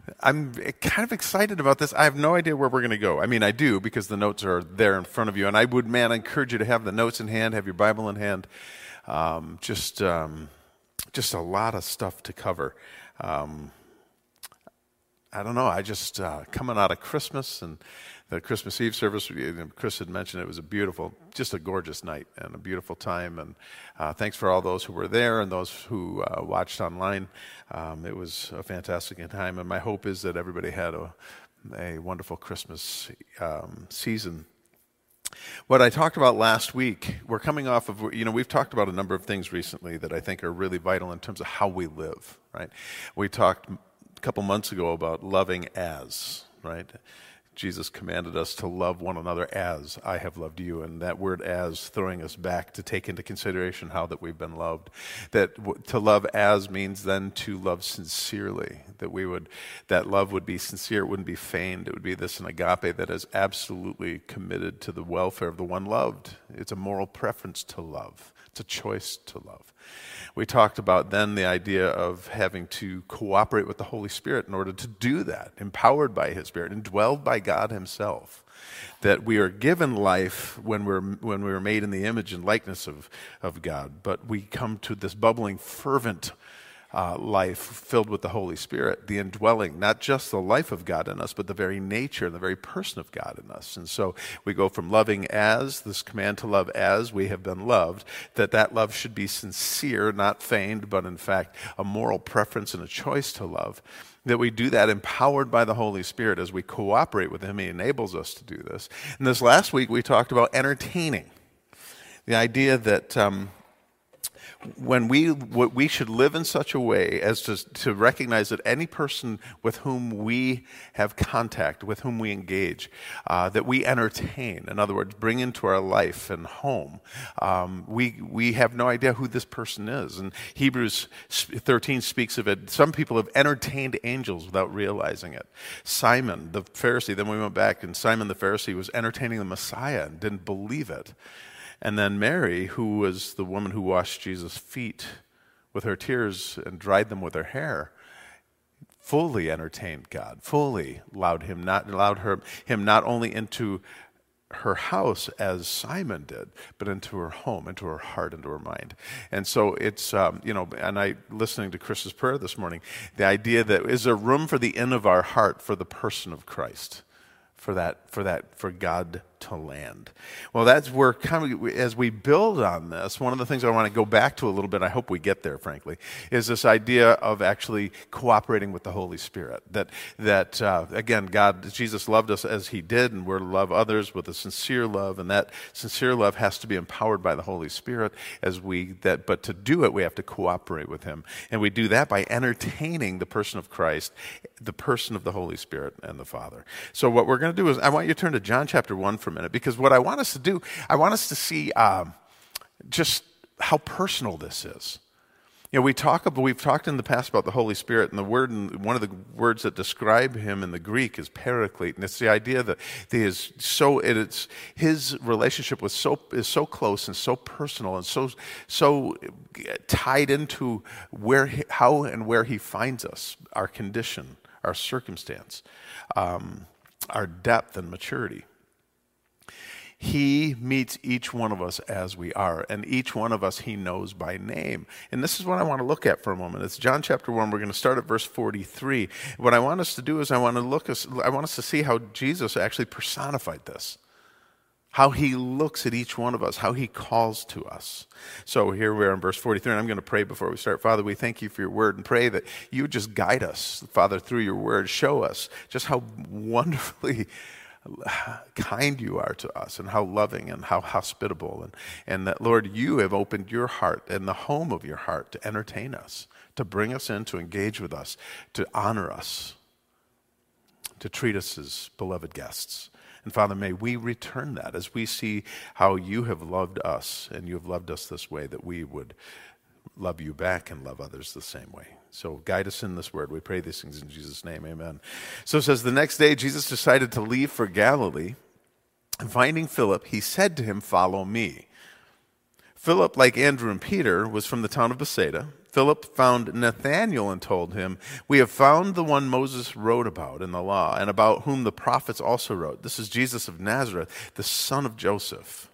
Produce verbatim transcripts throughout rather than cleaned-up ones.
I'm kind of excited about this. I have no idea where we're going to go. I mean, I do because the notes are there in front of you. And I would, man, I encourage you to have the notes in hand, have your Bible in hand. Um, just, um, just a lot of stuff to cover. Um, I don't know. I just uh, coming out of Christmas and the Christmas Eve service. Chris had mentioned it was a beautiful, just a gorgeous night and a beautiful time. And uh, thanks for all those who were there and those who uh, watched online. Um, it was a fantastic time, and my hope is that everybody had a, a wonderful Christmas um, season. What I talked about last week, we're coming off of, you know, we've talked about a number of things recently that I think are really vital in terms of how we live, right? We talked a couple months ago about loving as, right? Jesus commanded us to love one another as I have loved you, and that word as throwing us back to take into consideration how that we've been loved. That w- to love as means then to love sincerely, that we would, that love would be sincere, it wouldn't be feigned, it would be this an agape that is absolutely committed to the welfare of the one loved. It's a moral preference to love. It's a choice to love. We talked about then the idea of having to cooperate with the Holy Spirit in order to do that, empowered by His Spirit, indwelled by God Himself. That we are given life when we're when we were made in the image and likeness of, of God, but we come to this bubbling, fervent Uh, life filled with the Holy Spirit, the indwelling, not just the life of God in us, but the very nature and the very person of God in us. And so we go from loving as, this command to love as we have been loved, that that love should be sincere, not feigned, but in fact a moral preference and a choice to love. That we do that empowered by the Holy Spirit as we cooperate with Him. He enables us to do this. And this last week we talked about entertaining. The idea that um, when we we should live in such a way as to, to recognize that any person with whom we have contact, with whom we engage, uh, that we entertain, in other words, bring into our life and home, um, we we have no idea who this person is. And Hebrews thirteen speaks of it. Some people have entertained angels without realizing it. Simon, the Pharisee, then we went back, and Simon the Pharisee was entertaining the Messiah and didn't believe it. And then Mary, who was the woman who washed Jesus' feet with her tears and dried them with her hair, fully entertained God, fully allowed him not allowed her him not only into her house as Simon did, but into her home, into her heart, into her mind. And so it's um, you know, and I listening to Chris's prayer this morning, the idea that is there room for the inn of our heart for the person of Christ, for that for that for God to land. Well, that's where kind of, as we build on this, one of the things I want to go back to a little bit, I hope we get there, frankly, is this idea of actually cooperating with the Holy Spirit. That, that uh, again, God, Jesus loved us as He did, and we're to love others with a sincere love, and that sincere love has to be empowered by the Holy Spirit as we, that. But to do it, we have to cooperate with Him. And we do that by entertaining the person of Christ, the person of the Holy Spirit and the Father. So what we're going to do is, I want you to turn to John chapter one for a minute, because what I want us to do, I want us to see um, just how personal this is. You know, we talk about, we've talked in the past about the Holy Spirit, and the word, one of the words that describe Him in the Greek is paraclete, and it's the idea that He is so, it's His relationship with so is so close and so personal and so so tied into where, he, how and where He finds us, our condition, our circumstance, um, our depth and maturity. He meets each one of us as we are, and each one of us He knows by name. And this is what I want to look at for a moment. It's John chapter one. We're going to start at verse forty-three. What I want us to do is I want to look, I want us to see how Jesus actually personified this, how He looks at each one of us, how He calls to us. So here we are in verse forty-three, and I'm going to pray before we start. Father, we thank You for Your word, and pray that You would just guide us, Father, through Your word. Show us just how wonderfully kind You are to us, and how loving and how hospitable, and, and that, Lord, You have opened Your heart and the home of Your heart to entertain us, to bring us in, to engage with us, to honor us, to treat us as beloved guests. And Father, may we return that as we see how You have loved us, and You have loved us this way, that we would love You back and love others the same way. So guide us in this word. We pray these things in Jesus' name. Amen. So it says, the next day Jesus decided to leave for Galilee, and finding Philip, He said to him, "Follow me." Philip, like Andrew and Peter, was from the town of Bethsaida. Philip found Nathanael and told him, "We have found the one Moses wrote about in the law, and about whom the prophets also wrote. This is Jesus of Nazareth, the son of Joseph."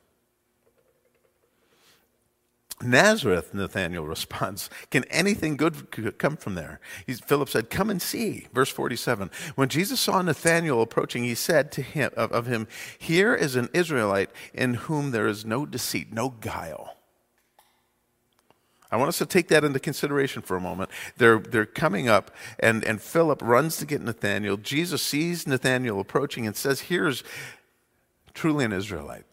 Nazareth, Nathanael responds, "Can anything good come from there?" He's, Philip said, "Come and see." Verse forty-seven, when Jesus saw Nathanael approaching, he said to him, of, of him, "Here is an Israelite in whom there is no deceit, no guile." I want us to take that into consideration for a moment. They're, they're coming up, and, and Philip runs to get Nathanael. Jesus sees Nathanael approaching and says, "Here's truly an Israelite,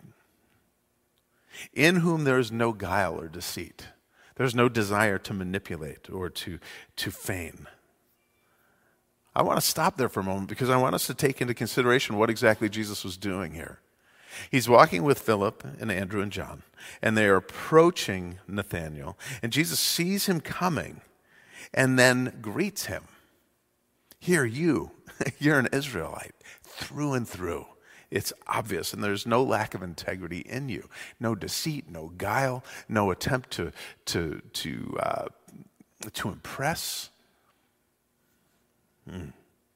in whom there is no guile or deceit." There's no desire to manipulate or to, to feign. I want to stop there for a moment because I want us to take into consideration what exactly Jesus was doing here. He's walking with Philip and Andrew and John, and they are approaching Nathanael, and Jesus sees him coming and then greets him. "Here, you, you're an Israelite through and through. It's obvious, and there's no lack of integrity in you. No deceit, no guile, no attempt to, to, to, uh, to impress." Hmm.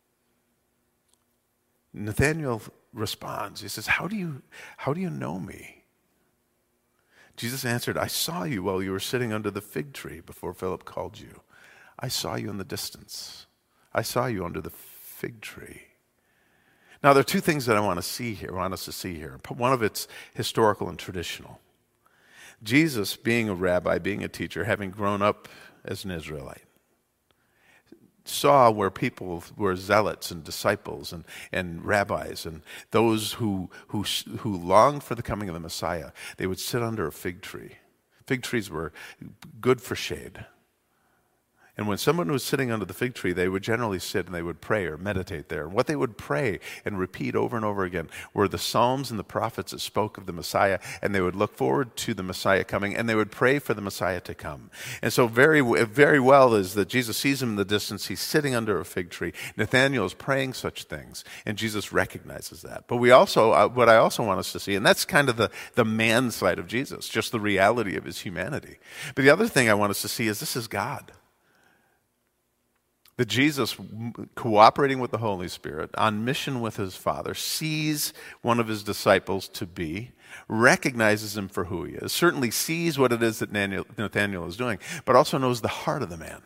Nathanael responds. He says, how do you, how do you know me?" Jesus answered, "I saw you while you were sitting under the fig tree before Philip called you. I saw you in the distance. I saw you under the fig tree." Now, there are two things that I want to see here, want us to see here. One of it's historical and traditional. Jesus, being a rabbi, being a teacher, having grown up as an Israelite, saw where people were zealots and disciples and, and rabbis and those who, who, who longed for the coming of the Messiah. They would sit under a fig tree. Fig trees were good for shade. And when someone was sitting under the fig tree, they would generally sit and they would pray or meditate there. And what they would pray and repeat over and over again were the Psalms and the prophets that spoke of the Messiah, and they would look forward to the Messiah coming, and they would pray for the Messiah to come. And so very, very well is that Jesus sees him in the distance. He's sitting under a fig tree. Nathanael is praying such things, and Jesus recognizes that. But we also, uh, what I also want us to see, and that's kind of the, the man side of Jesus, just the reality of his humanity. But the other thing I want us to see is this is God. That Jesus, cooperating with the Holy Spirit, on mission with his Father, sees one of his disciples to be, recognizes him for who he is, certainly sees what it is that Nathanael is doing, but also knows the heart of the man,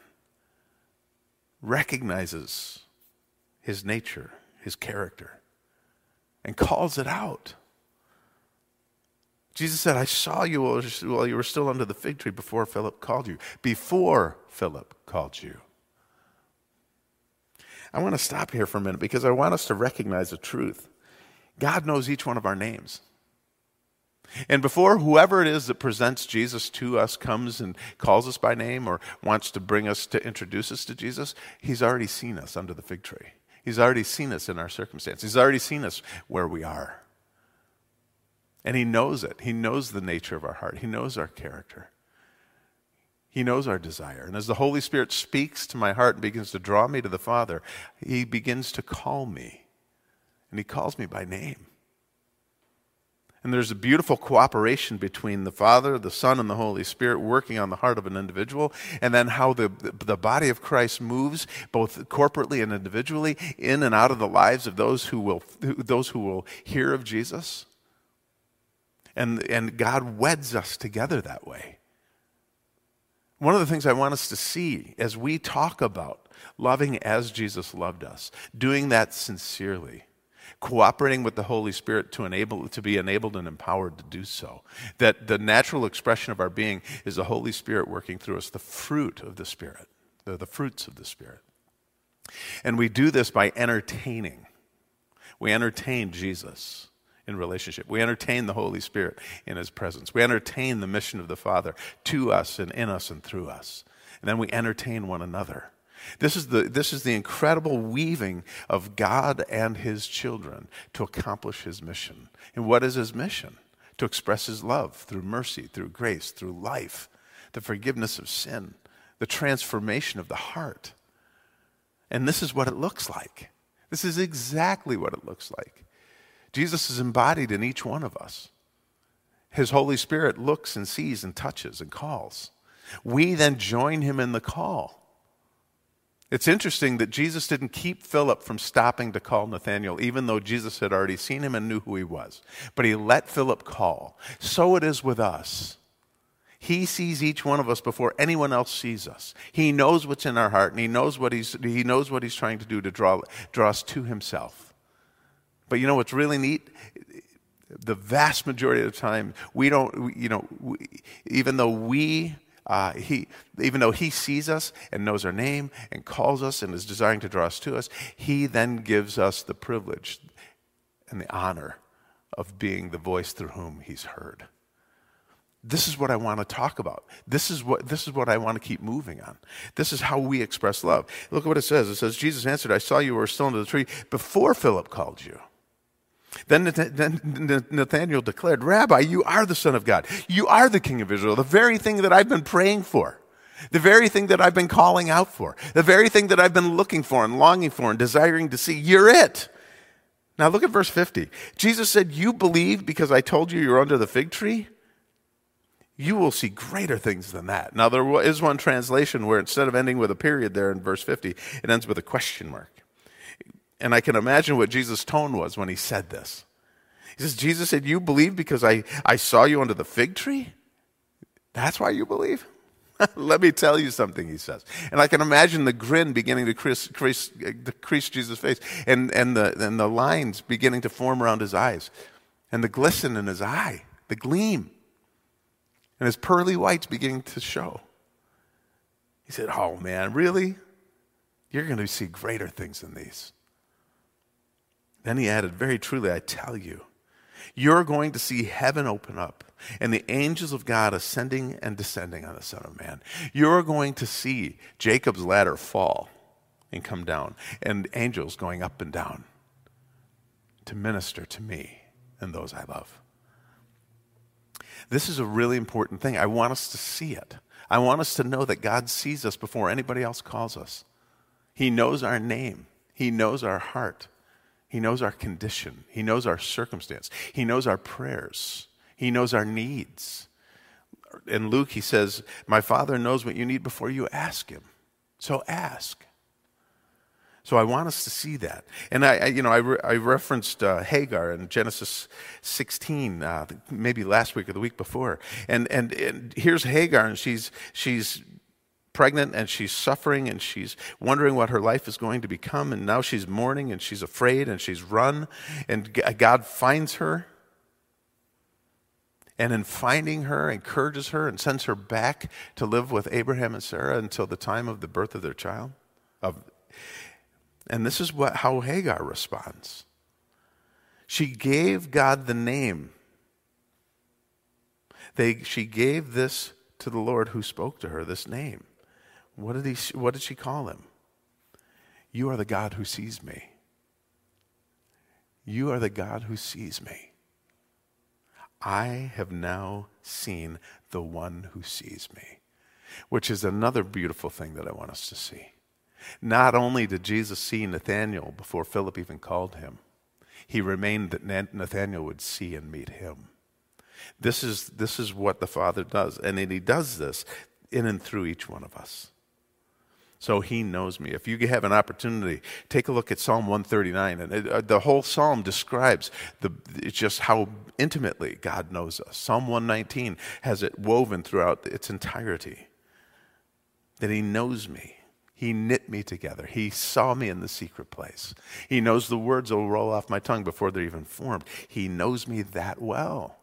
recognizes his nature, his character, and calls it out. Jesus said, "I saw you while you were still under the fig tree before Philip called you." Before Philip called you. I want to stop here for a minute because I want us to recognize the truth. God knows each one of our names. And before whoever it is that presents Jesus to us comes and calls us by name or wants to bring us to introduce us to Jesus, he's already seen us under the fig tree. He's already seen us in our circumstances. He's already seen us where we are. And he knows it. He knows the nature of our heart. He knows our character. He knows our desire. And as the Holy Spirit speaks to my heart and begins to draw me to the Father, he begins to call me. And he calls me by name. And there's a beautiful cooperation between the Father, the Son, and the Holy Spirit working on the heart of an individual, and then how the, the body of Christ moves both corporately and individually in and out of the lives of those who will, those who will hear of Jesus. And, and God weds us together that way. One of the things I want us to see as we talk about loving as Jesus loved us, doing that sincerely, cooperating with the Holy Spirit to enable to be enabled and empowered to do so, that the natural expression of our being is the Holy Spirit working through us, the fruit of the Spirit, the, the fruits of the Spirit. And we do this by entertaining. We entertain Jesus in relationship. We entertain the Holy Spirit in his presence. We entertain the mission of the Father to us and in us and through us. And then we entertain one another. This is the, this is the incredible weaving of God and his children to accomplish his mission. And what is his mission? To express his love through mercy, through grace, through life, the forgiveness of sin, the transformation of the heart. And this is what it looks like. This is exactly what it looks like. Jesus is embodied in each one of us. His Holy Spirit looks and sees and touches and calls. We then join him in the call. It's interesting that Jesus didn't keep Philip from stopping to call Nathanael, even though Jesus had already seen him and knew who he was. But he let Philip call. So it is with us. He sees each one of us before anyone else sees us. He knows what's in our heart, and he knows what he's, he knows what he's trying to do to draw, draw us to himself. But you know what's really neat? The vast majority of the time, we don't, you know, we, even though we... Uh, he, even though he sees us and knows our name and calls us and is desiring to draw us to us, he then gives us the privilege and the honor of being the voice through whom he's heard. This is what I want to talk about. This is what, this is what I want to keep moving on. This is how we express love. Look at what it says. It says, Jesus answered, I saw you were still under the tree before Philip called you. Then Nathanael declared, Rabbi, you are the Son of God. You are the King of Israel, the very thing that I've been praying for, the very thing that I've been calling out for, the very thing that I've been looking for and longing for and desiring to see. You're it. Now look at verse fifty. Jesus said, you believe because I told you you're under the fig tree? You will see greater things than that. Now there is one translation where instead of ending with a period there in verse fifty, it ends with a question mark. And I can imagine what Jesus' tone was when he said this. He says, Jesus said, you believe because I, I saw you under the fig tree? That's why you believe? Let me tell you something, he says. And I can imagine the grin beginning to crease, crease, crease Jesus' face and, and, the, and the lines beginning to form around his eyes and the glisten in his eye, the gleam, and his pearly whites beginning to show. He said, oh man, really? You're going to see greater things than these. Then he added, very truly, I tell you, you're going to see heaven open up and the angels of God ascending and descending on the Son of Man. You're going to see Jacob's ladder fall and come down and angels going up and down to minister to me and those I love. This is a really important thing. I want us to see it. I want us to know that God sees us before anybody else calls us. He knows our name. He knows our heart. He knows our condition. He knows our circumstance. He knows our prayers. He knows our needs. In Luke, he says, my Father knows what you need before you ask him. So ask. So I want us to see that. And I, I you know, I, re- I referenced uh, Hagar in Genesis sixteen, uh, maybe last week or the week before. And, and and here's Hagar, and she's she's pregnant, and she's suffering, and she's wondering what her life is going to become, and now she's mourning, and she's afraid, and she's run, and God finds her, and in finding her, encourages her, and sends her back to live with Abraham and Sarah until the time of the birth of their child. Of, and this is what how Hagar responds. She gave God the name. They, she gave this to the Lord who spoke to her, this name. What did he? What did she call him? You are the God who sees me. You are the God who sees me. I have now seen the one who sees me, which is another beautiful thing that I want us to see. Not only did Jesus see Nathanael before Philip even called him, he remained that Nathanael would see and meet him. This is, this is what the Father does, and he does this in and through each one of us. So he knows me. If you have an opportunity, take a look at Psalm one thirty-nine. And it, uh, the whole psalm describes the, it's just how intimately God knows us. Psalm one nineteen has it woven throughout its entirety. That he knows me. He knit me together. He saw me in the secret place. He knows the words that will roll off my tongue before they're even formed. He knows me that well.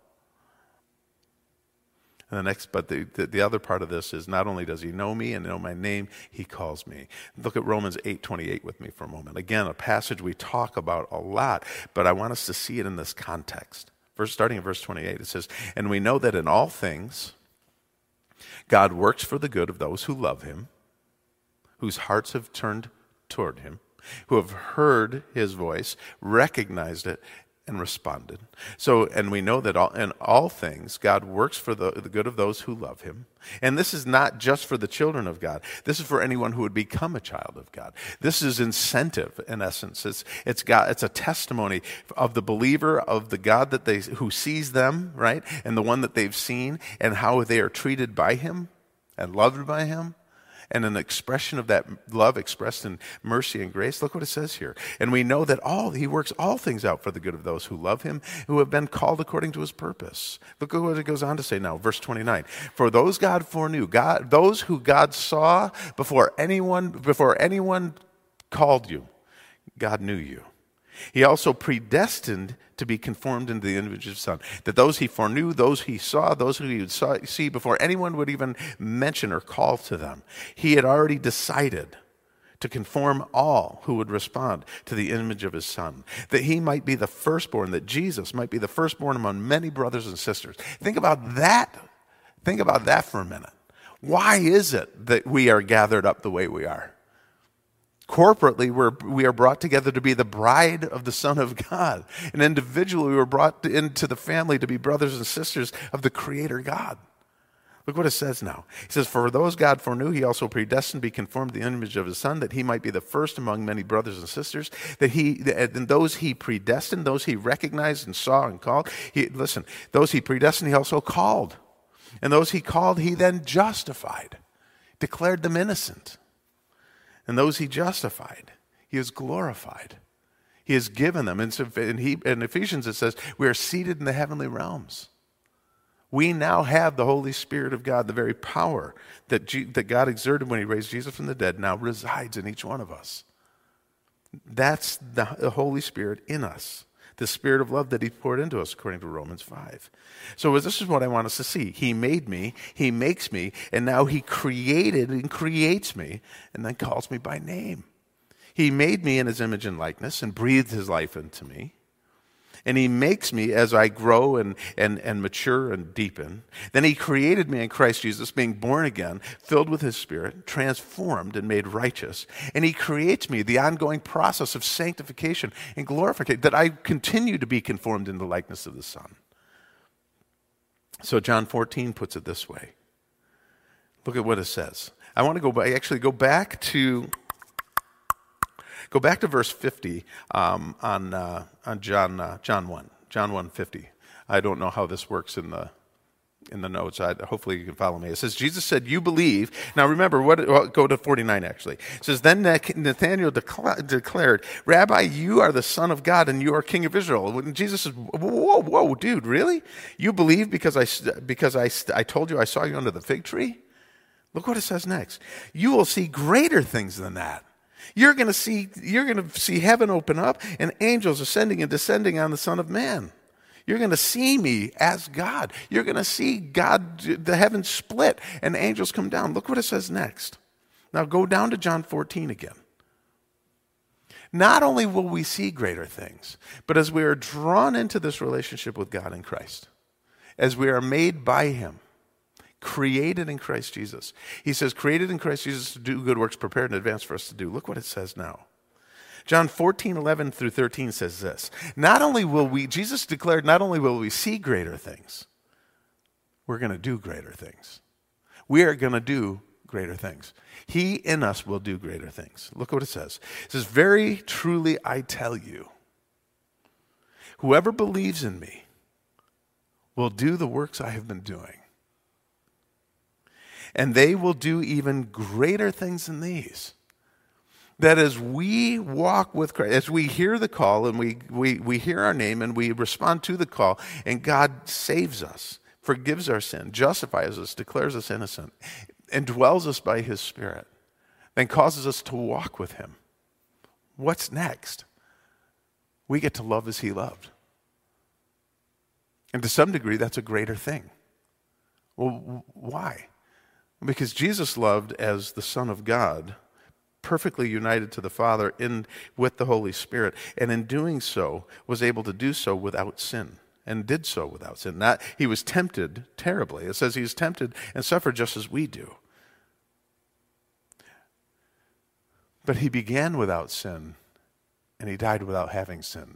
And the next, but the, the, the other part of this is not only does he know me and know my name, he calls me. Look at Romans eight twenty-eight with me for a moment. Again, a passage we talk about a lot, but I want us to see it in this context. First, starting in verse twenty-eight, it says, and we know that in all things, God works for the good of those who love him, whose hearts have turned toward him, who have heard his voice, recognized it, and responded. So, and we know that all, in all things, God works for the, the good of those who love him. And this is not just for the children of God. This is for anyone who would become a child of God. This is incentive, in essence. It's, it's, God, it's a testimony of the believer, of the God that they, who sees them, right? And the one that they've seen, and how they are treated by him. and loved by him, and an expression of that love expressed in mercy and grace. Look what it says here. And we know that all he works all things out for the good of those who love him, who have been called according to his purpose. Look at what it goes on to say now, verse twenty-nine. For those God foreknew, God, those who God saw before anyone, before anyone called you, God knew you. He also predestined to be conformed into the image of his Son, that those he foreknew, those he saw, those who he would saw, see before anyone would even mention or call to them, he had already decided to conform all who would respond to the image of his Son, that he might be the firstborn, that Jesus might be the firstborn among many brothers and sisters. Think about that. Think about that for a minute. Why is it that we are gathered up the way we are? Corporately, we're, we are brought together to be the bride of the Son of God. And individually, we were brought into the family to be brothers and sisters of the Creator God. Look what it says now. He says, for those God foreknew, he also predestined to be conformed to the image of his Son, that he might be the first among many brothers and sisters, that he, and those he predestined, those he recognized and saw and called. He, listen, those he predestined, he also called. And those he called, he then justified, declared them innocent. And those he justified, he has glorified. He has given them. And so in, he, in Ephesians it says, we are seated in the heavenly realms. We now have the Holy Spirit of God, the very power that, G, that God exerted when he raised Jesus from the dead now resides in each one of us. That's the, the Holy Spirit in us. The spirit of love that he poured into us, according to Romans five. So this is what I want us to see. He made me, he makes me, and now he created and creates me, and then calls me by name. He made me in his image and likeness and breathed his life into me. And he makes me as I grow and, and, and mature and deepen. Then he created me in Christ Jesus, being born again, filled with his Spirit, transformed and made righteous. And he creates me the ongoing process of sanctification and glorification, that I continue to be conformed in the likeness of the Son. So John fourteen puts it this way. Look at what it says. I want to go back, actually go back to... Go back to verse fifty um, on uh, on John uh, John one John one fifty. I don't know how this works in the in the notes. I, hopefully you can follow me. It says Jesus said, "You believe." Now remember what? Well, go to forty-nine actually. It says, "Then Nathanael decla- declared, Rabbi, you are the Son of God, and you are King of Israel." When Jesus says, "Whoa, whoa, dude, really? You believe because I because I I told you I saw you under the fig tree?" Look what it says next. "You will see greater things than that." You're going to see, you're going to see heaven open up and angels ascending and descending on the Son of Man. You're going to see me as God. You're going to see God, the heavens split and angels come down. Look what it says next. Now go down to John fourteen again. Not only will we see greater things, but as we are drawn into this relationship with God in Christ, as we are made by him, created in Christ Jesus. He says, created in Christ Jesus to do good works prepared in advance for us to do. Look what it says now. John fourteen, eleven through thirteen says this. Not only will we, Jesus declared, not only will we see greater things, we're going to do greater things. We are going to do greater things. He in us will do greater things. Look what it says. It says, very truly I tell you, whoever believes in me will do the works I have been doing. And they will do even greater things than these. That as we walk with Christ, as we hear the call and we, we, we hear our name and we respond to the call, and God saves us, forgives our sin, justifies us, declares us innocent, and dwells us by his Spirit, then causes us to walk with him. What's next? We get to love as he loved. And to some degree, that's a greater thing. Well, why? Because Jesus loved as the Son of God, perfectly united to the Father in with the Holy Spirit, and in doing so was able to do so without sin, and did so without sin. Not, he was tempted terribly. It says he was tempted and suffered just as we do. But he began without sin, and he died without having sinned.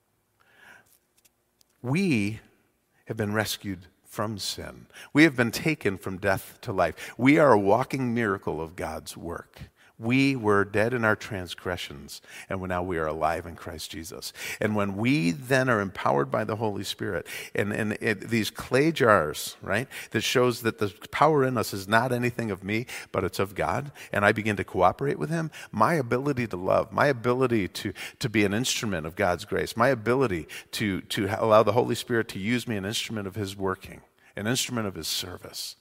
We have been rescued from sin. We have been taken from death to life. We are a walking miracle of God's work. We were dead in our transgressions, and now we are alive in Christ Jesus. And when we then are empowered by the Holy Spirit, and, and it, these clay jars, right, that shows that the power in us is not anything of me, but it's of God, and I begin to cooperate with him, my ability to love, my ability to, to be an instrument of God's grace, my ability to, to allow the Holy Spirit to use me, an instrument of his working, an instrument of his service,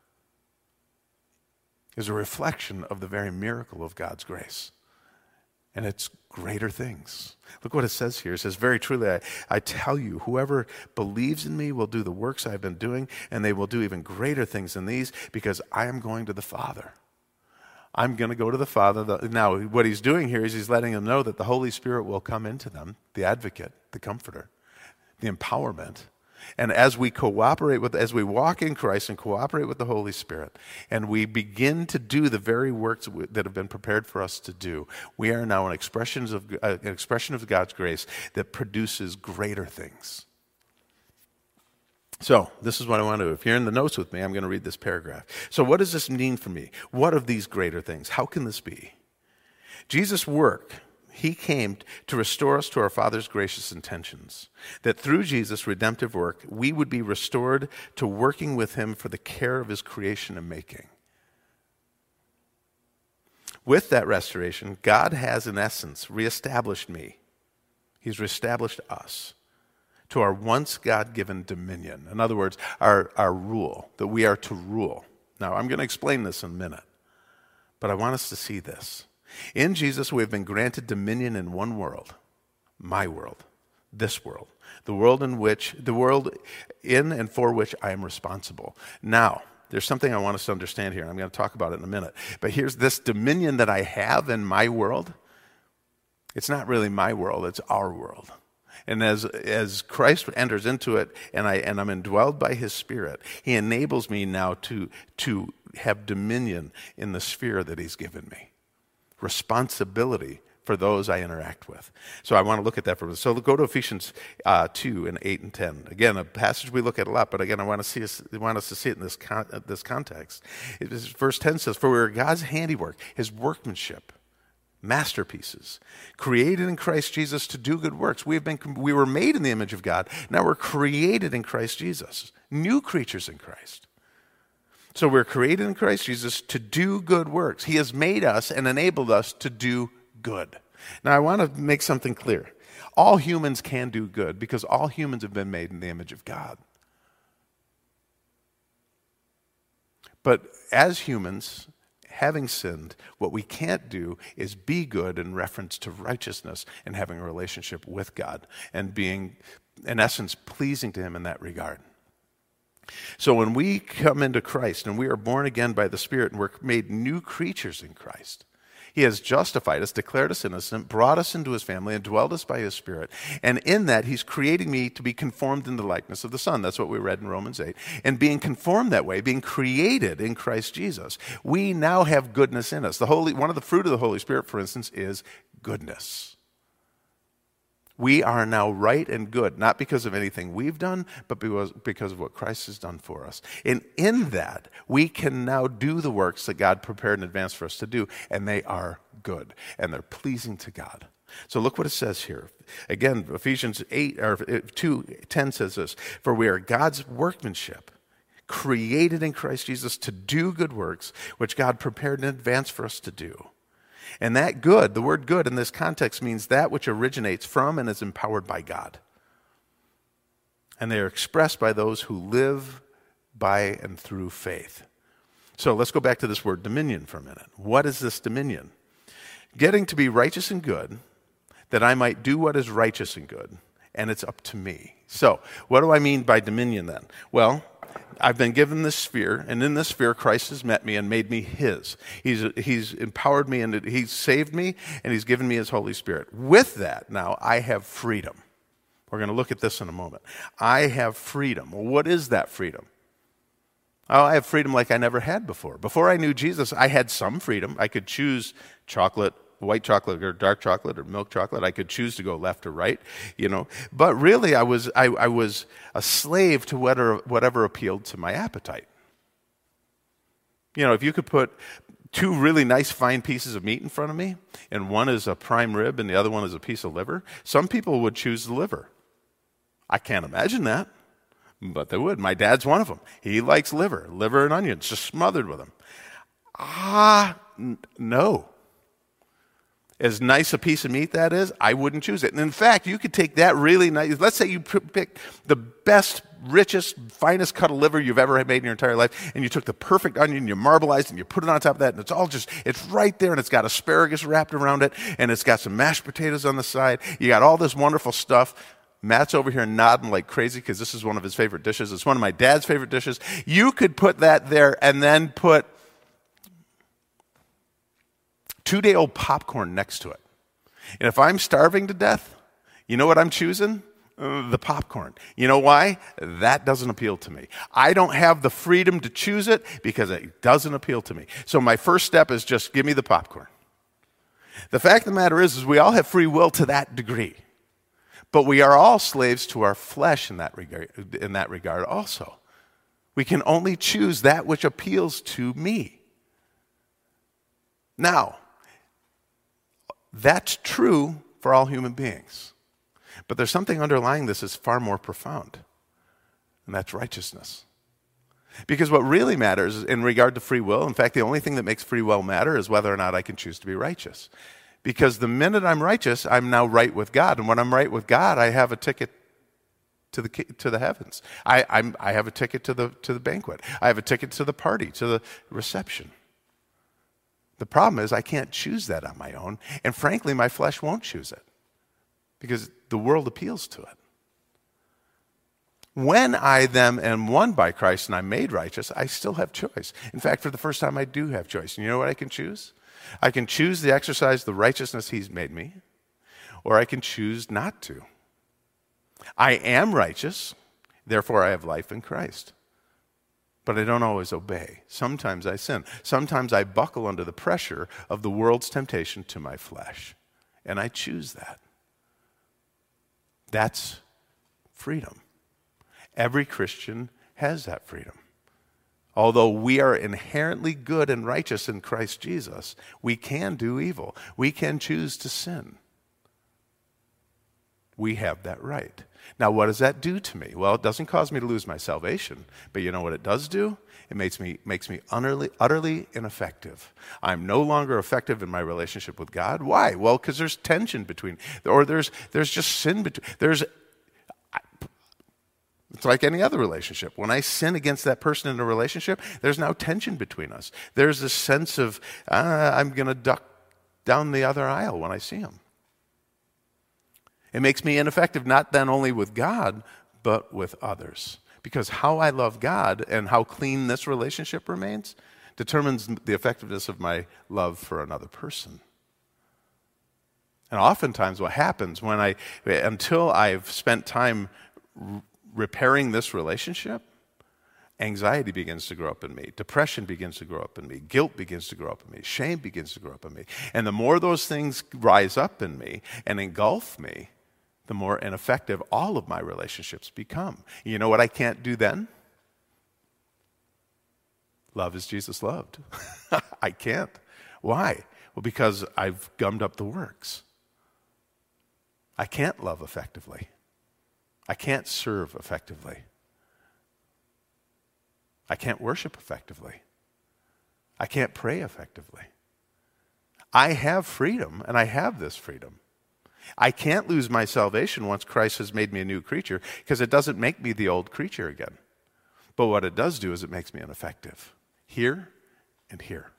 is a reflection of the very miracle of God's grace. And it's greater things. Look what it says here. It says, very truly, I, I tell you, whoever believes in me will do the works I've been doing, and they will do even greater things than these, because I am going to the Father. I'm going to go to the Father. Now, what he's doing here is he's letting them know that the Holy Spirit will come into them, the advocate, the comforter, the empowerment. And as we cooperate with, as we walk in Christ and cooperate with the Holy Spirit, and we begin to do the very works that have been prepared for us to do, we are now an expression of, uh, an expression of God's grace that produces greater things. So, this is what I want to do. If you're in the notes with me, I'm going to read this paragraph. So, what does this mean for me? What of these greater things? How can this be? Jesus' work, he came to restore us to our Father's gracious intentions, that through Jesus' redemptive work, we would be restored to working with him for the care of his creation and making. With that restoration, God has, in essence, reestablished me. He's reestablished us to our once God-given dominion. In other words, our, our rule, that we are to rule. Now, I'm going to explain this in a minute, but I want us to see this. In Jesus, we have been granted dominion in one world, my world, this world, the world in which, the world in and for which I am responsible. Now, there's something I want us to understand here, and I'm going to talk about it in a minute. But here's this dominion that I have in my world. It's not really my world, it's our world. And as as Christ enters into it, and I and I'm indwelled by his Spirit, he enables me now to to have dominion in the sphere that he's given me. Responsibility for those I interact with. So I want to look at that for a minute. So go to Ephesians uh, two and eight and ten. Again, a passage we look at a lot, but again, I want to see us, I want us to see it in this con- this context. It is, verse ten says, "For we are God's handiwork, his workmanship, masterpieces, created in Christ Jesus to do good works." We have been, we were made in the image of God. Now we're created in Christ Jesus, new creatures in Christ. So we're created in Christ Jesus to do good works. He has made us and enabled us to do good. Now I want to make something clear. All humans can do good because all humans have been made in the image of God. But as humans, having sinned, what we can't do is be good in reference to righteousness and having a relationship with God and being, in essence, pleasing to him in that regard. So when we come into Christ and we are born again by the Spirit and we're made new creatures in Christ, he has justified us, declared us innocent, brought us into his family, and dwelled us by his Spirit. And in that, he's creating me to be conformed in the likeness of the Son. That's what we read in Romans eight. And being conformed that way, being created in Christ Jesus, we now have goodness in us. The Holy, one of the fruit of the Holy Spirit, for instance, is goodness. We are now right and good, not because of anything we've done, but because, because of what Christ has done for us. And in that, we can now do the works that God prepared in advance for us to do, and they are good, and they're pleasing to God. So look what it says here. Again, Ephesians eight or two ten says this, "For we are God's workmanship, created in Christ Jesus to do good works, which God prepared in advance for us to do." And that good, the word good in this context means that which originates from and is empowered by God. And they are expressed by those who live by and through faith. So let's go back to this word dominion for a minute. What is this dominion? Getting to be righteous and good, that I might do what is righteous and good, and it's up to me. So what do I mean by dominion then? Well, I've been given this sphere, and in this sphere, Christ has met me and made me his. He's, he's empowered me, and he's saved me, and he's given me his Holy Spirit. With that, now, I have freedom. We're going to look at this in a moment. I have freedom. Well, what is that freedom? Oh, I have freedom like I never had before. Before I knew Jesus, I had some freedom. I could choose chocolate, white chocolate or dark chocolate or milk chocolate. I could choose to go left or right, you know. But really, I was I, I was a slave to whatever, whatever appealed to my appetite. You know, if you could put two really nice fine pieces of meat in front of me, and one is a prime rib and the other one is a piece of liver, some people would choose the liver. I can't imagine that, but they would. My dad's one of them. He likes liver, liver and onions, just smothered with them. Ah, n- no. As nice a piece of meat that is, I wouldn't choose it. And in fact, you could take that really nice, let's say you pick the best, richest, finest cut of liver you've ever made in your entire life, and you took the perfect onion, you marbleized, and you put it on top of that, and it's all just, it's right there, and it's got asparagus wrapped around it, and it's got some mashed potatoes on the side. You got all this wonderful stuff. Matt's over here nodding like crazy because this is one of his favorite dishes. It's one of my dad's favorite dishes. You could put that there and then put two-day-old popcorn next to it. And if I'm starving to death, you know what I'm choosing? Uh, the popcorn. You know why? That doesn't appeal to me. I don't have the freedom to choose it because it doesn't appeal to me. So my first step is just give me the popcorn. The fact of the matter is, is we all have free will to that degree. But we are all slaves to our flesh in that regard, in that regard also. We can only choose that which appeals to me. Now, that's true for all human beings. But there's something underlying this that's far more profound, and that's righteousness. Because what really matters in regard to free will, in fact, the only thing that makes free will matter is whether or not I can choose to be righteous. Because the minute I'm righteous, I'm now right with God. And when I'm right with God, I have a ticket to the to the heavens. I I'm, I have a ticket to the to the banquet. I have a ticket to the party, to the reception. The problem is I can't choose that on my own, and frankly, my flesh won't choose it because the world appeals to it. When I then am won by Christ and I'm made righteous, I still have choice. In fact, for the first time, I do have choice. And you know what I can choose? I can choose to exercise the righteousness he's made me, or I can choose not to. I am righteous, therefore I have life in Christ. But I don't always obey. Sometimes I sin. Sometimes I buckle under the pressure of the world's temptation to my flesh. And I choose that. That's freedom. Every Christian has that freedom. Although we are inherently good and righteous in Christ Jesus, we can do evil. We can choose to sin. We have that right. Now, what does that do to me? Well, it doesn't cause me to lose my salvation, but you know what it does do? It makes me makes me utterly, utterly ineffective. I'm no longer effective in my relationship with God. Why? Well, because there's tension between, or there's there's just sin between. There's It's like any other relationship. When I sin against that person in a relationship, there's now tension between us. There's this sense of, uh, I'm going to duck down the other aisle when I see him. It makes me ineffective not then only with God, but with others. Because how I love God and how clean this relationship remains determines the effectiveness of my love for another person. And oftentimes what happens when I, until I've spent time r- repairing this relationship, anxiety begins to grow up in me. Depression begins to grow up in me. Guilt begins to grow up in me. Shame begins to grow up in me. And the more those things rise up in me and engulf me, the more ineffective all of my relationships become. You know what I can't do then? Love as Jesus loved. I can't. Why? Well, because I've gummed up the works. I can't love effectively. I can't serve effectively. I can't worship effectively. I can't pray effectively. I have freedom, and I have this freedom. I can't lose my salvation once Christ has made me a new creature because it doesn't make me the old creature again. But what it does do is it makes me ineffective here and here.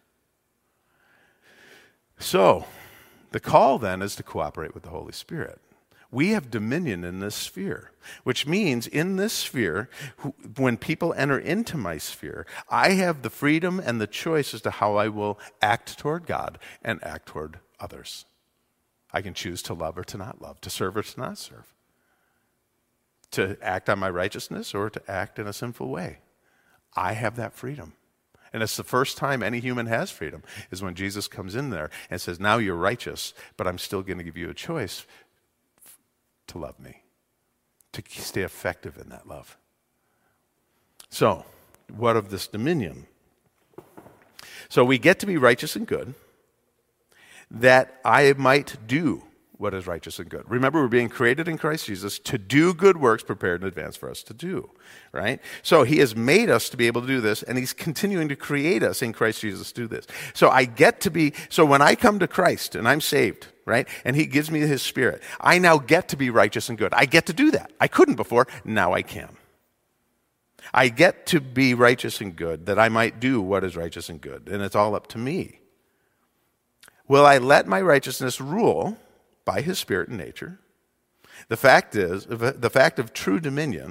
So, the call then is to cooperate with the Holy Spirit. We have dominion in this sphere, which means in this sphere, when people enter into my sphere, I have the freedom and the choice as to how I will act toward God and act toward others. I can choose to love or to not love, to serve or to not serve, to act on my righteousness or to act in a sinful way. I have that freedom. And it's the first time any human has freedom is when Jesus comes in there and says, now you're righteous, but I'm still going to give you a choice to love me, to stay effective in that love. So, what of this dominion? So we get to be righteous and good, that I might do what is righteous and good. Remember, we're being created in Christ Jesus to do good works prepared in advance for us to do, right? So he has made us to be able to do this, and he's continuing to create us in Christ Jesus to do this. So I get to be, so when I come to Christ and I'm saved, right, and he gives me his Spirit, I now get to be righteous and good. I get to do that. I couldn't before, now I can. I get to be righteous and good, that I might do what is righteous and good, and it's all up to me. Will I let my righteousness rule by his Spirit and nature? The fact is, the fact of true dominion.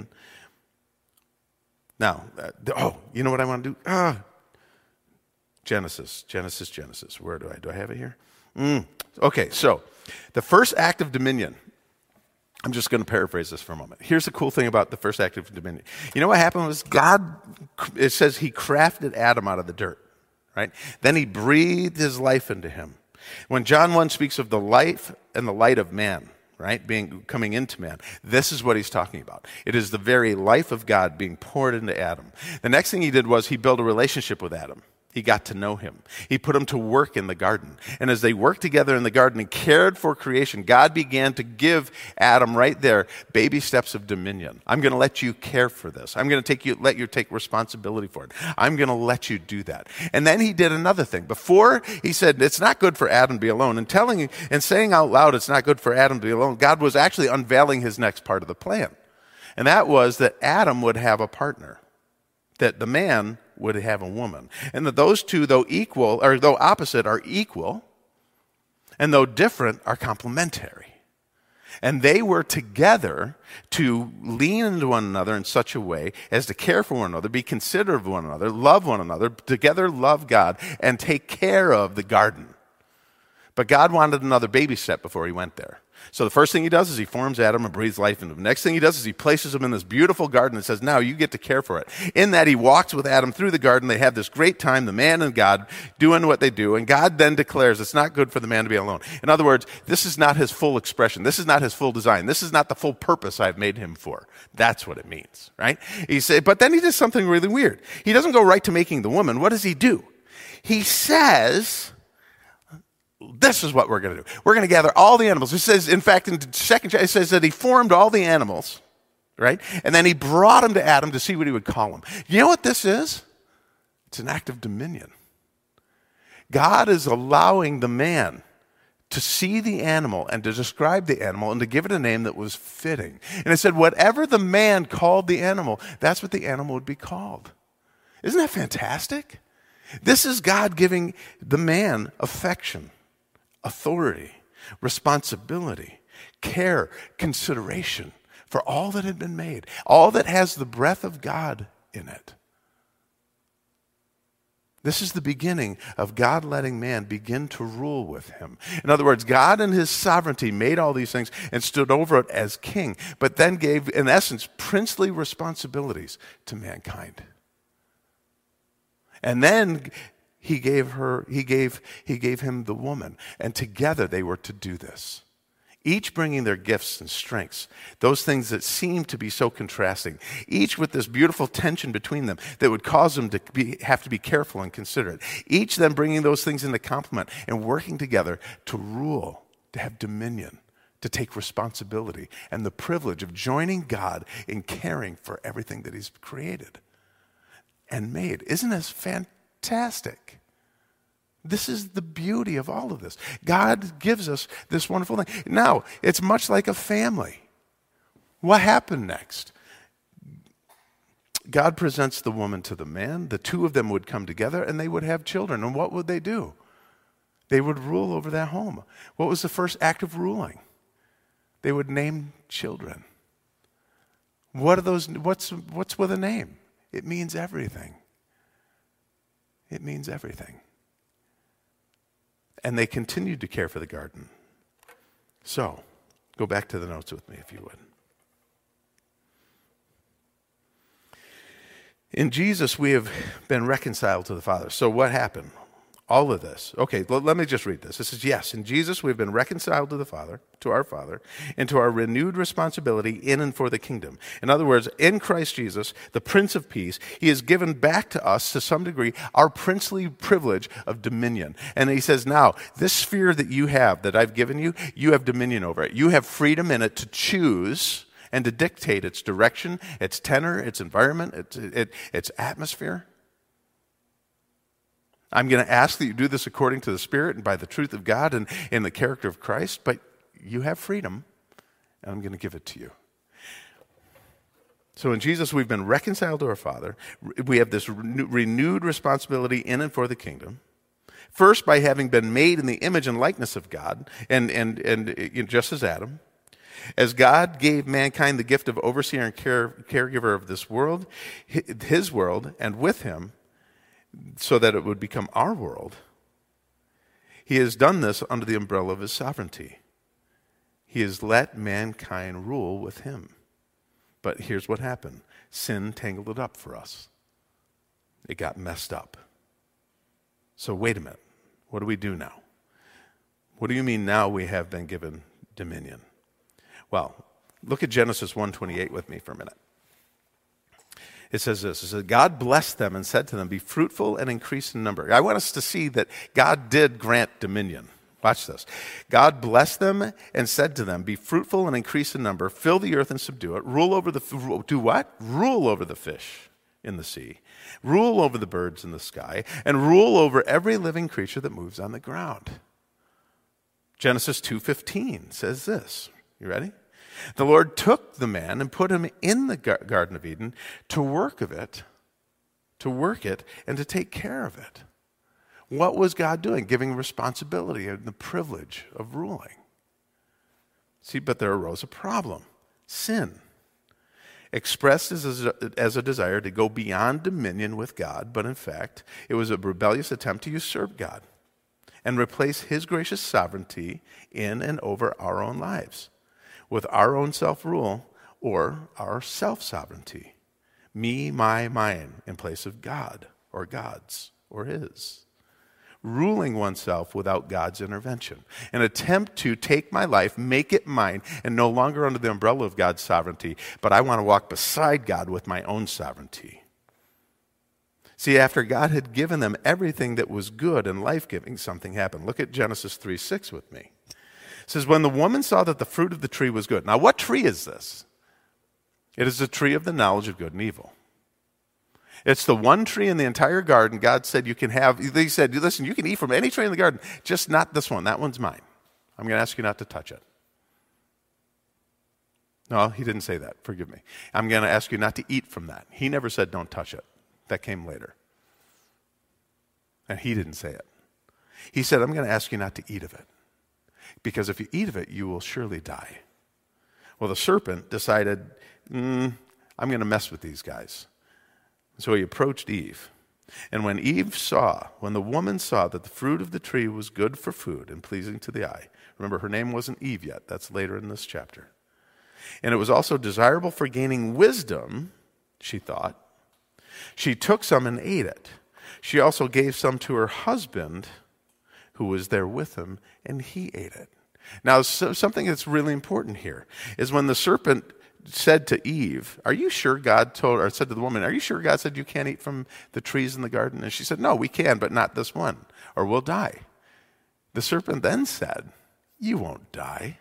Now, uh, oh, you know what I want to do? Ah, Genesis, Genesis, Genesis. Where do I, do I have it here? Mm. Okay, so the first act of dominion, I'm just going to paraphrase this for a moment. Here's the cool thing about the first act of dominion. You know what happened was God, it says he crafted Adam out of the dirt, right? Then he breathed his life into him. When John one speaks of the life and the light of man, right, being coming into man, this is what he's talking about. It is the very life of God being poured into Adam. The next thing he did was he built a relationship with Adam. He got to know him. He put him to work in the garden. And as they worked together in the garden and cared for creation, God began to give Adam right there baby steps of dominion. I'm going to let you care for this. I'm going to take you, let you take responsibility for it. I'm going to let you do that. And then he did another thing. Before he said, it's not good for Adam to be alone. And telling and saying out loud, it's not good for Adam to be alone, God was actually unveiling his next part of the plan. And that was that Adam would have a partner, that the man would have a woman. And that those two, though equal, or though opposite, are equal, and though different, are complementary. And they were together to lean into one another in such a way as to care for one another, be considerate of one another, love one another, together love God, and take care of the garden. But God wanted another baby step before he went there. So the first thing he does is he forms Adam and breathes life into him. Next thing he does is he places him in this beautiful garden and says, now you get to care for it. In that he walks with Adam through the garden. They have this great time, the man and God doing what they do. And God then declares it's not good for the man to be alone. In other words, this is not his full expression. This is not his full design. This is not the full purpose I've made him for. That's what it means, right? He said, but then he does something really weird. He doesn't go right to making the woman. What does he do? He says, this is what we're going to do. We're going to gather all the animals. It says, in fact, in the second chapter, it says that he formed all the animals, right? And then he brought them to Adam to see what he would call them. You know what this is? It's an act of dominion. God is allowing the man to see the animal and to describe the animal and to give it a name that was fitting. And it said, whatever the man called the animal, that's what the animal would be called. Isn't that fantastic? This is God giving the man affection, authority, responsibility, care, consideration for all that had been made, all that has the breath of God in it. This is the beginning of God letting man begin to rule with him. In other words, God in his sovereignty made all these things and stood over it as king, but then gave, in essence, princely responsibilities to mankind. And then He gave her, he gave, he gave him the woman, and together they were to do this. Each bringing their gifts and strengths, those things that seem to be so contrasting, each with this beautiful tension between them that would cause them to be, have to be careful and considerate. Each then bringing those things into complement and working together to rule, to have dominion, to take responsibility, and the privilege of joining God in caring for everything that he's created and made. Isn't this fantastic? Fantastic. This is the beauty of all of this. God gives us this wonderful thing. Now, it's much like a family. What happened next? God presents the woman to the man. The two of them would come together and they would have children. And what would they do? They would rule over that home. What was the first act of ruling? They would name children. What are those? What's, what's with a name? It means everything. It means everything. And they continued to care for the garden. So, go back to the notes with me if you would. In Jesus, we have been reconciled to the Father. So what happened? All of this. Okay, l- let me just read this. It says, yes, in Jesus we've been reconciled to the Father, to our Father, and to our renewed responsibility in and for the kingdom. In other words, in Christ Jesus, the Prince of Peace, he has given back to us, to some degree, our princely privilege of dominion. And he says, now, this sphere that you have, that I've given you, you have dominion over it. You have freedom in it to choose and to dictate its direction, its tenor, its environment, its, it, its atmosphere. I'm going to ask that you do this according to the Spirit and by the truth of God and in the character of Christ, but you have freedom, and I'm going to give it to you. So in Jesus, we've been reconciled to our Father. We have this renewed responsibility in and for the kingdom. First, by having been made in the image and likeness of God, and, and, and just as Adam. As God gave mankind the gift of overseer and care, caregiver of this world, his world, and with him, so that it would become our world, he has done this under the umbrella of his sovereignty. He has let mankind rule with him. But here's what happened. Sin tangled it up for us. It got messed up. So wait a minute. What do we do now? What do you mean now we have been given dominion? Well, look at Genesis one twenty-eight with me for a minute. It says this, it says, God blessed them and said to them, be fruitful and increase in number. I want us to see that God did grant dominion. Watch this. God blessed them and said to them, be fruitful and increase in number, fill the earth and subdue it, rule over the, do what? Rule over the fish in the sea, rule over the birds in the sky, and rule over every living creature that moves on the ground. Genesis two fifteen says this. You ready? The Lord took the man and put him in the Garden of Eden to work of it, to work it, and to take care of it. What was God doing? Giving responsibility and the privilege of ruling. See, but there arose a problem. Sin. Expressed as a, as a desire to go beyond dominion with God, but in fact, it was a rebellious attempt to usurp God and replace his gracious sovereignty in and over our own lives, with our own self-rule or our self-sovereignty. Me, my, mine, in place of God or God's or his. Ruling oneself without God's intervention. An attempt to take my life, make it mine, and no longer under the umbrella of God's sovereignty, but I want to walk beside God with my own sovereignty. See, after God had given them everything that was good and life-giving, something happened. Look at Genesis three six with me. It says, when the woman saw that the fruit of the tree was good. Now, what tree is this? It is the tree of the knowledge of good and evil. It's the one tree in the entire garden God said you can have. He said, listen, you can eat from any tree in the garden, just not this one. That one's mine. I'm going to ask you not to touch it. No, he didn't say that. Forgive me. I'm going to ask you not to eat from that. He never said don't touch it. That came later. And he didn't say it. He said, I'm going to ask you not to eat of it. Because if you eat of it, you will surely die. Well, the serpent decided, mm, I'm going to mess with these guys. So he approached Eve. And when Eve saw, when the woman saw that the fruit of the tree was good for food and pleasing to the eye, remember her name wasn't Eve yet, that's later in this chapter. And it was also desirable for gaining wisdom, she thought. She took some and ate it. She also gave some to her husband, who was there with him, and he ate it. Now, so something that's really important here is when the serpent said to Eve, are you sure God told, or said to the woman, are you sure God said you can't eat from the trees in the garden? And she said, no, we can, but not this one, or we'll die. The serpent then said, you won't die.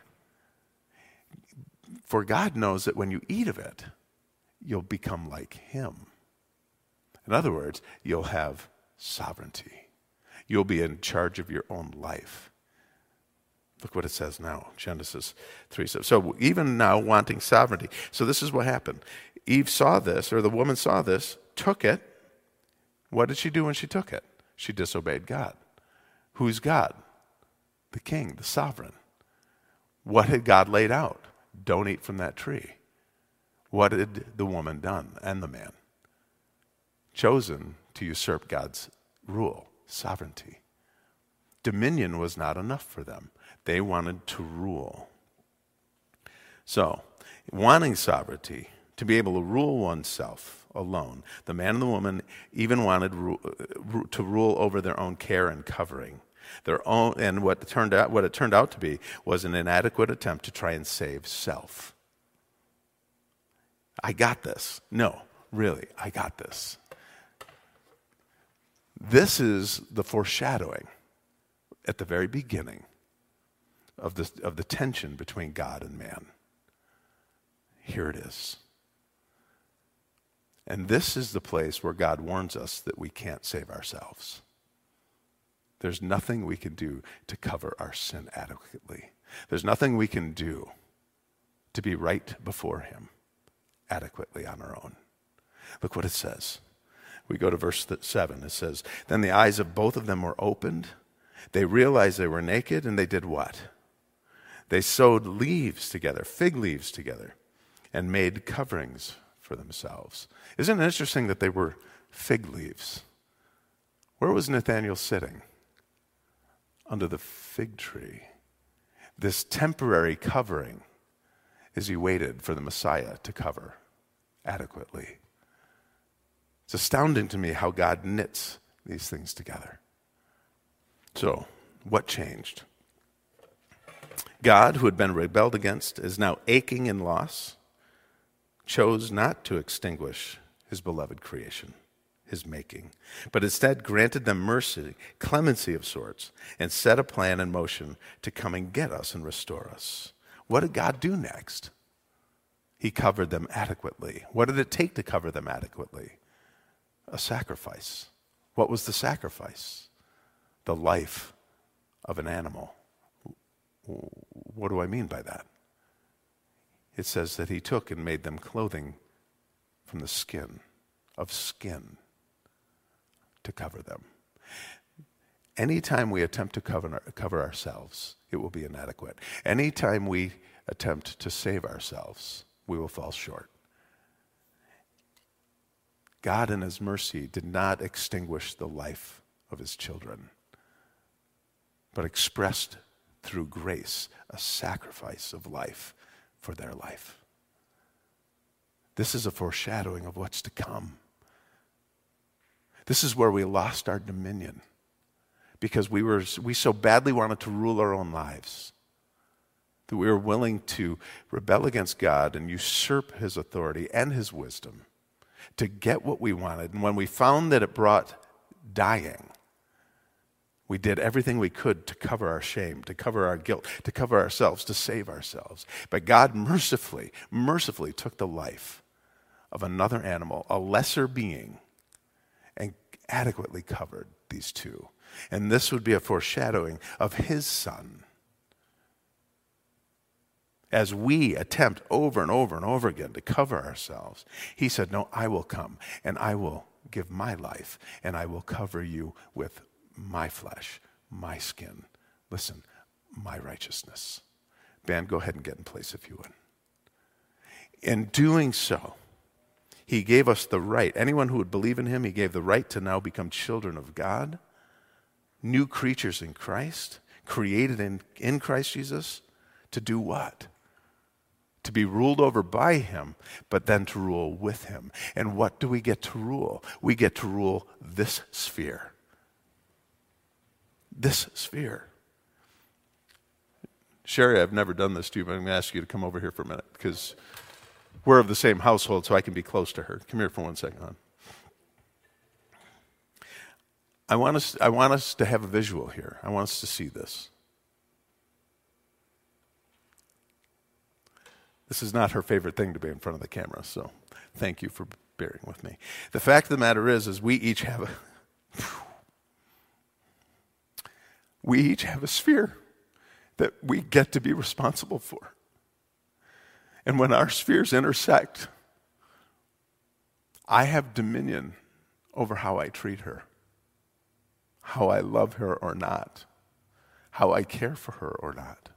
For God knows that when you eat of it, you'll become like him. In other words, you'll have sovereignty. You'll be in charge of your own life. Look what it says now, Genesis three. So, so even now, wanting sovereignty. So this is what happened. Eve saw this, or the woman saw this, took it. What did she do when she took it? She disobeyed God. Who's God? The king, the sovereign. What had God laid out? Don't eat from that tree. What had the woman done and the man? Chosen to usurp God's rule, sovereignty. Dominion was not enough for them. They wanted to rule. So, wanting sovereignty, to be able to rule oneself alone. The man and the woman even wanted ru- ru- to rule over their own care and covering. Their own, and what it turned out, what it turned out to be was an inadequate attempt to try and save self. I got this. No, really, I got this. This is the foreshadowing at the very beginning of the, of the tension between God and man. Here it is. And this is the place where God warns us that we can't save ourselves. There's nothing we can do to cover our sin adequately. There's nothing we can do to be right before him adequately on our own. Look what it says. We go to verse seven. It says, then the eyes of both of them were opened. They realized they were naked, and they did what? They sewed leaves together, fig leaves together, and made coverings for themselves. Isn't it interesting that they were fig leaves? Where was Nathanael sitting? Under the fig tree. This temporary covering as he waited for the Messiah to cover adequately. It's astounding to me how God knits these things together. So, what changed? God, who had been rebelled against, is now aching in loss, chose not to extinguish his beloved creation, his making, but instead granted them mercy, clemency of sorts, and set a plan in motion to come and get us and restore us. What did God do next? He covered them adequately. What did it take to cover them adequately? A sacrifice. What was the sacrifice? The life of an animal. What do I mean by that? It says that he took and made them clothing from the skin, of skin, to cover them. Anytime we attempt to cover, cover ourselves, it will be inadequate. Anytime we attempt to save ourselves, we will fall short. God in his mercy did not extinguish the life of his children, but expressed through grace a sacrifice of life for their life. This is a foreshadowing of what's to come. This is where we lost our dominion because we were we so badly wanted to rule our own lives that we were willing to rebel against God and usurp his authority and his wisdom to get what we wanted. And when we found that it brought dying, we did everything we could to cover our shame, to cover our guilt, to cover ourselves, to save ourselves. But God mercifully, mercifully took the life of another animal, a lesser being, and adequately covered these two. And this would be a foreshadowing of his son. As we attempt over and over and over again to cover ourselves, he said, no, I will come and I will give my life and I will cover you with my flesh, my skin. Listen, my righteousness. Ben, go ahead and get in place if you would. In doing so, he gave us the right. Anyone who would believe in him, he gave the right to now become children of God, new creatures in Christ, created in, in Christ Jesus, to do what? To be ruled over by him, but then to rule with him. And what do we get to rule? We get to rule this sphere. This sphere. Sherry, I've never done this to you, but I'm going to ask you to come over here for a minute because we're of the same household, so I can be close to her. Come here for one second, hon. I want us, I want us to have a visual here. I want us to see this. This is not her favorite thing to be in front of the camera, so thank you for bearing with me. The fact of the matter is, is we each have a we each have a sphere that we get to be responsible for. And when our spheres intersect, I have dominion over how I treat her, how I love her or not, how I care for her or not.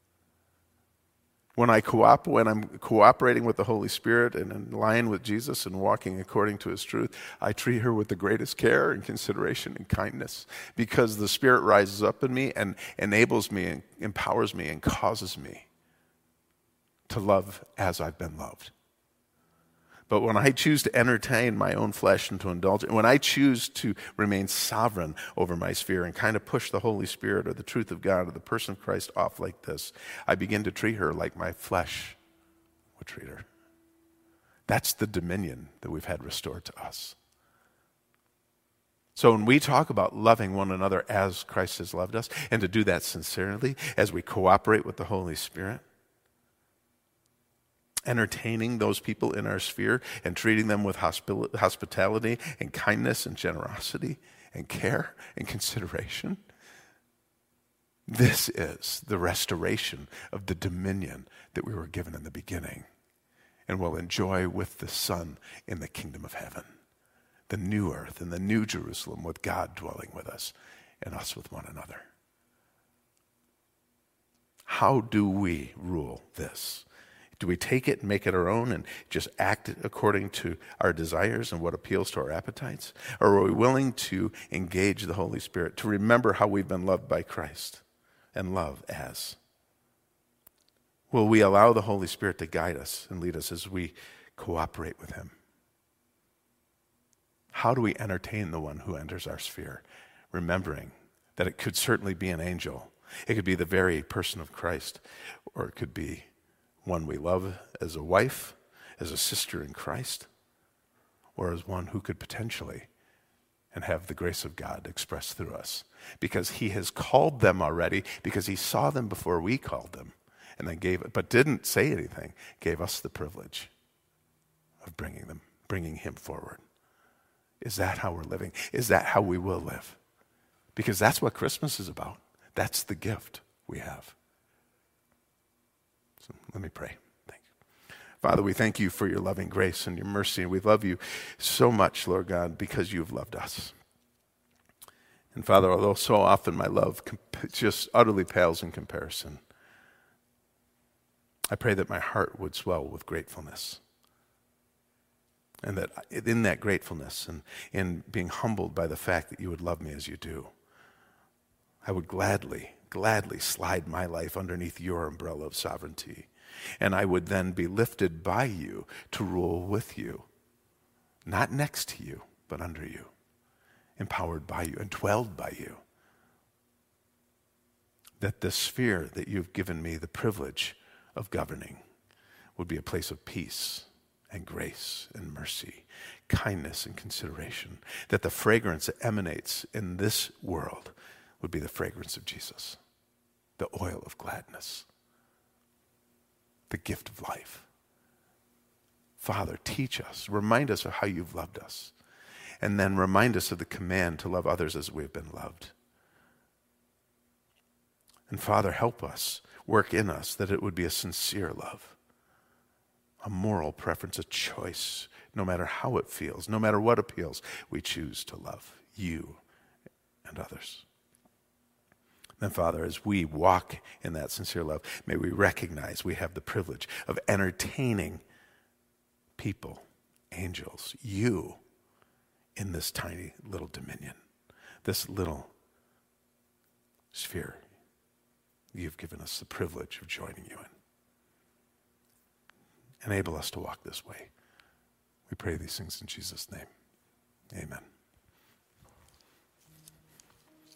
When I cooperate, when I'm cooperating with the Holy Spirit and in line with Jesus and walking according to his truth, I treat her with the greatest care and consideration and kindness because the Spirit rises up in me and enables me and empowers me and causes me to love as I've been loved. But when I choose to entertain my own flesh and to indulge it, when I choose to remain sovereign over my sphere and kind of push the Holy Spirit or the truth of God or the person of Christ off like this, I begin to treat her like my flesh would treat her. That's the dominion that we've had restored to us. So when we talk about loving one another as Christ has loved us, and to do that sincerely as we cooperate with the Holy Spirit, entertaining those people in our sphere and treating them with hospi- hospitality and kindness and generosity and care and consideration, this is the restoration of the dominion that we were given in the beginning and will enjoy with the Son in the kingdom of heaven, the new earth and the new Jerusalem with God dwelling with us and us with one another. How do we rule this? Do we take it and make it our own and just act according to our desires and what appeals to our appetites? Or are we willing to engage the Holy Spirit, to remember how we've been loved by Christ and love as? Will we allow the Holy Spirit to guide us and lead us as we cooperate with him? How do we entertain the one who enters our sphere, remembering that it could certainly be an angel? It could be the very person of Christ, or it could be one we love as a wife, as a sister in Christ, or as one who could potentially and have the grace of God expressed through us. Because he has called them already, because he saw them before we called them, and then gave it, but didn't say anything, gave us the privilege of bringing them, bringing him forward. Is that how we're living? Is that how we will live? Because that's what Christmas is about. That's the gift we have. So let me pray. Thank you. Father, we thank you for your loving grace and your mercy. And we love you so much, Lord God, because you've loved us. And Father, although so often my love comp- just utterly pales in comparison, I pray that my heart would swell with gratefulness. And that in that gratefulness and in being humbled by the fact that you would love me as you do, I would gladly, gladly slide my life underneath your umbrella of sovereignty. And I would then be lifted by you to rule with you, not next to you, but under you, empowered by you and dwelled by you. That the sphere that you've given me the privilege of governing would be a place of peace and grace and mercy, kindness and consideration. That the fragrance that emanates in this world would be the fragrance of Jesus, the oil of gladness, the gift of life. Father, teach us, remind us of how you've loved us, and then remind us of the command to love others as we've been loved. And Father, help us, work in us that it would be a sincere love, a moral preference, a choice, no matter how it feels, no matter what appeals, we choose to love you and others. Then, Father, as we walk in that sincere love, may we recognize we have the privilege of entertaining people, angels, you, in this tiny little dominion, this little sphere you've given us the privilege of joining you in. Enable us to walk this way. We pray these things in Jesus' name. Amen.